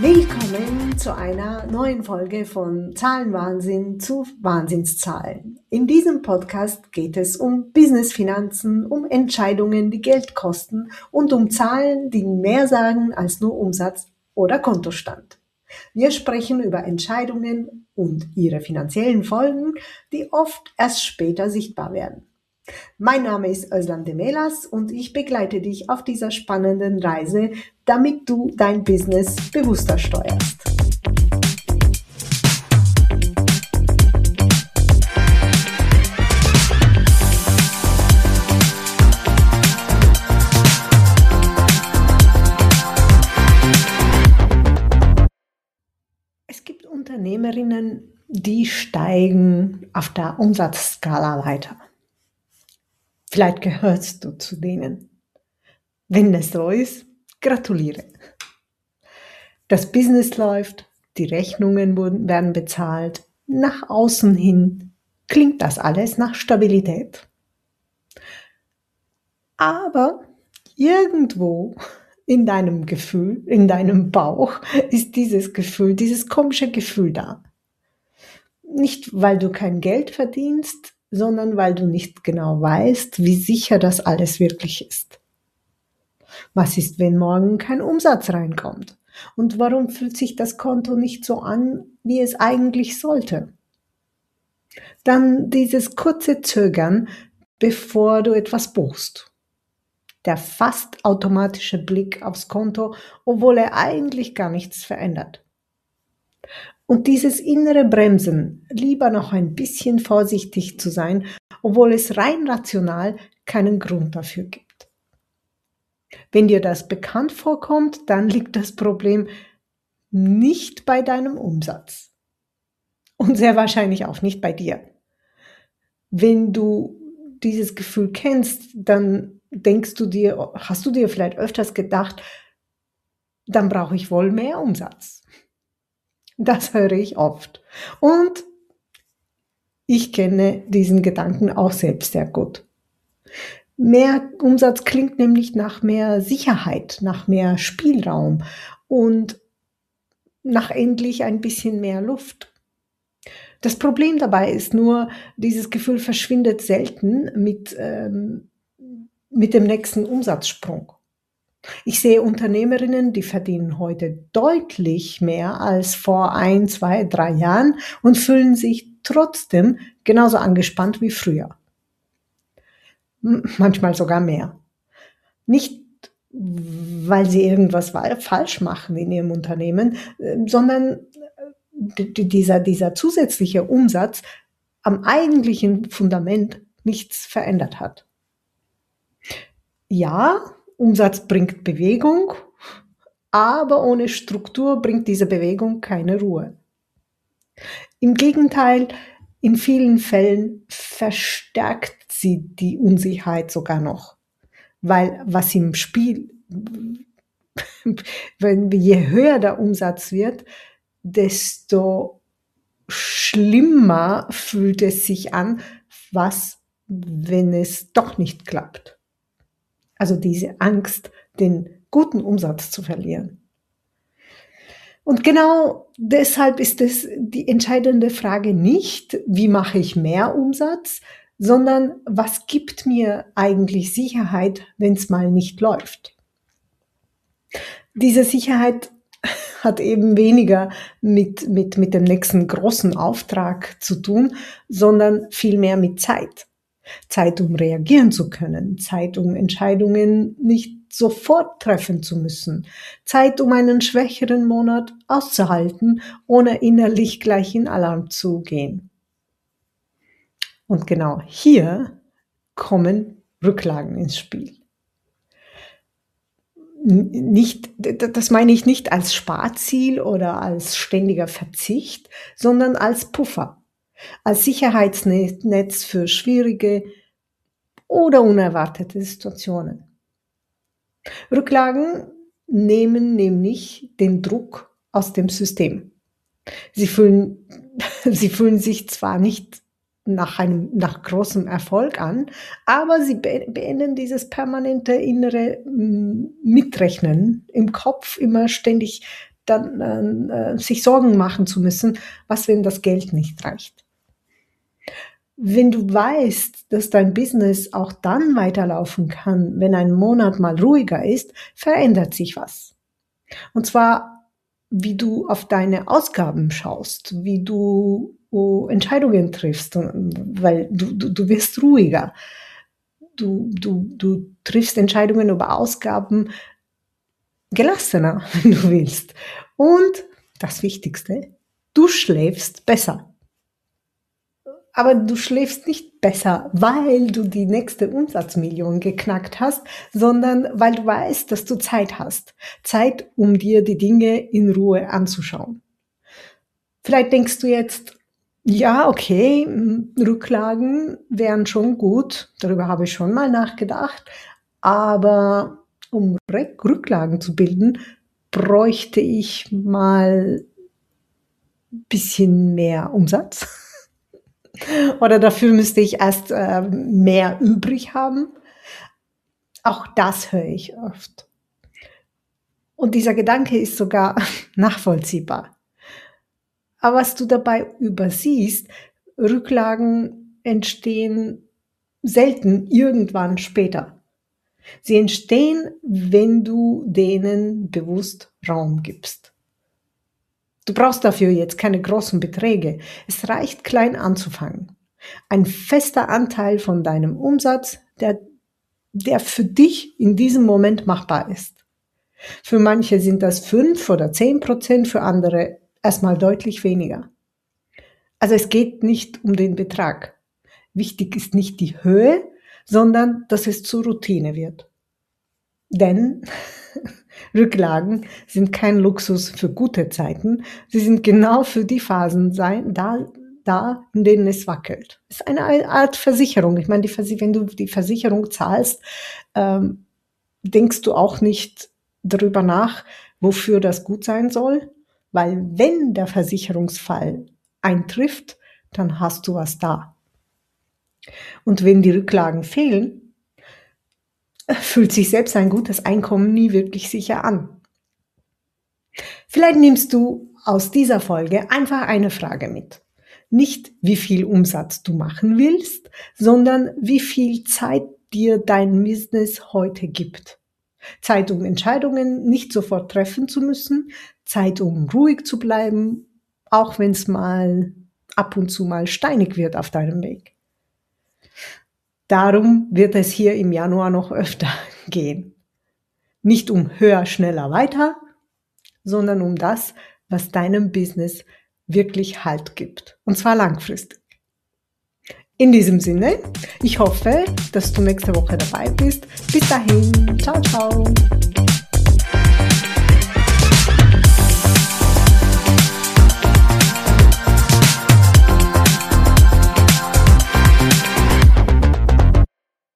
Willkommen zu einer neuen Folge von Zahlenwahnsinn zu Wahnsinnszahlen. In diesem Podcast geht es um Business-Finanzen, um Entscheidungen, die Geld kosten und um Zahlen, die mehr sagen als nur Umsatz oder Kontostand. Wir sprechen über Entscheidungen und ihre finanziellen Folgen, die oft erst später sichtbar werden. Mein Name ist Özlem Demelas und ich begleite dich auf dieser spannenden Reise, damit du dein Business bewusster steuerst. Es gibt Unternehmerinnen, die steigen auf der Umsatzskala weiter. Vielleicht gehörst du zu denen. Wenn es so ist, gratuliere. Das Business läuft, die Rechnungen werden bezahlt, nach außen hin klingt das alles nach Stabilität. Aber irgendwo in deinem Gefühl, in deinem Bauch ist dieses Gefühl, dieses komische Gefühl da. Nicht, weil du kein Geld verdienst, sondern weil du nicht genau weißt, wie sicher das alles wirklich ist. Was ist, wenn morgen kein Umsatz reinkommt? Und warum fühlt sich das Konto nicht so an, wie es eigentlich sollte? Dann dieses kurze Zögern, bevor du etwas buchst. Der fast automatische Blick aufs Konto, obwohl er eigentlich gar nichts verändert. Und dieses innere Bremsen, lieber noch ein bisschen vorsichtig zu sein, obwohl es rein rational keinen Grund dafür gibt. Wenn dir das bekannt vorkommt, dann liegt das Problem nicht bei deinem Umsatz und sehr wahrscheinlich auch nicht bei dir. Wenn du dieses Gefühl kennst, dann hast du dir vielleicht öfters gedacht, dann brauche ich wohl mehr Umsatz. Das höre ich oft. Und ich kenne diesen Gedanken auch selbst sehr gut. Mehr Umsatz klingt nämlich nach mehr Sicherheit, nach mehr Spielraum und nach endlich ein bisschen mehr Luft. Das Problem dabei ist nur, dieses Gefühl verschwindet selten mit dem nächsten Umsatzsprung. Ich sehe Unternehmerinnen, die verdienen heute deutlich mehr als vor 1, 2, 3 Jahren und fühlen sich trotzdem genauso angespannt wie früher. Manchmal sogar mehr. Nicht, weil sie irgendwas falsch machen in ihrem Unternehmen, sondern dieser zusätzliche Umsatz am eigentlichen Fundament nichts verändert hat. Ja, Umsatz bringt Bewegung, aber ohne Struktur bringt diese Bewegung keine Ruhe. Im Gegenteil, in vielen Fällen verstärkt sie die Unsicherheit sogar noch, weil was im Spiel, je höher der Umsatz wird, desto schlimmer fühlt es sich an, wenn es doch nicht klappt. Also diese Angst, den guten Umsatz zu verlieren. Und genau deshalb ist es die entscheidende Frage nicht, wie mache ich mehr Umsatz, sondern was gibt mir eigentlich Sicherheit, wenn es mal nicht läuft. Diese Sicherheit hat eben weniger mit dem nächsten großen Auftrag zu tun, sondern vielmehr mit Zeit. Zeit, um reagieren zu können, Zeit, um Entscheidungen nicht sofort treffen zu müssen, Zeit, um einen schwächeren Monat auszuhalten, ohne innerlich gleich in Alarm zu gehen. Und genau hier kommen Rücklagen ins Spiel. Das meine ich nicht als Sparziel oder als ständiger Verzicht, sondern als Puffer. Als Sicherheitsnetz für schwierige oder unerwartete Situationen. Rücklagen nehmen nämlich den Druck aus dem System. Sie fühlen sich zwar nicht nach großem Erfolg an, aber sie beenden dieses permanente innere Mitrechnen im Kopf, immer ständig dann sich Sorgen machen zu müssen, was, wenn das Geld nicht reicht. Wenn du weißt, dass dein Business auch dann weiterlaufen kann, wenn ein Monat mal ruhiger ist, verändert sich was. Und zwar, wie du auf deine Ausgaben schaust, wie du Entscheidungen triffst, weil du wirst ruhiger. Du triffst Entscheidungen über Ausgaben gelassener, wenn du willst. Und das Wichtigste, du schläfst besser. Aber du schläfst nicht besser, weil du die nächste Umsatzmillion geknackt hast, sondern weil du weißt, dass du Zeit hast. Zeit, um dir die Dinge in Ruhe anzuschauen. Vielleicht denkst du jetzt, ja, okay, Rücklagen wären schon gut, darüber habe ich schon mal nachgedacht, aber um Rücklagen zu bilden, bräuchte ich mal ein bisschen mehr Umsatz. Oder dafür müsste ich erst mehr übrig haben. Auch das höre ich oft. Und dieser Gedanke ist sogar nachvollziehbar. Aber was du dabei übersiehst, Rücklagen entstehen selten irgendwann später. Sie entstehen, wenn du denen bewusst Raum gibst. Du brauchst dafür jetzt keine großen Beträge. Es reicht, klein anzufangen. Ein fester Anteil von deinem Umsatz, der für dich in diesem Moment machbar ist. Für manche sind das 5 oder 10%, für andere erstmal deutlich weniger. Also es geht nicht um den Betrag. Wichtig ist nicht die Höhe, sondern dass es zur Routine wird. Denn Rücklagen sind kein Luxus für gute Zeiten. Sie sind genau für die Phasen da, in denen es wackelt. Es ist eine Art Versicherung. Ich meine, wenn du die Versicherung zahlst, denkst du auch nicht darüber nach, wofür das gut sein soll. Weil wenn der Versicherungsfall eintrifft, dann hast du was da. Und wenn die Rücklagen fehlen, fühlt sich selbst ein gutes Einkommen nie wirklich sicher an. Vielleicht nimmst du aus dieser Folge einfach eine Frage mit. Nicht, wie viel Umsatz du machen willst, sondern wie viel Zeit dir dein Business heute gibt. Zeit, um Entscheidungen nicht sofort treffen zu müssen, Zeit, um ruhig zu bleiben, auch wenn es mal ab und zu mal steinig wird auf deinem Weg. Darum wird es hier im Januar noch öfter gehen. Nicht um höher, schneller, weiter, sondern um das, was deinem Business wirklich Halt gibt. Und zwar langfristig. In diesem Sinne, ich hoffe, dass du nächste Woche dabei bist. Bis dahin, ciao, ciao.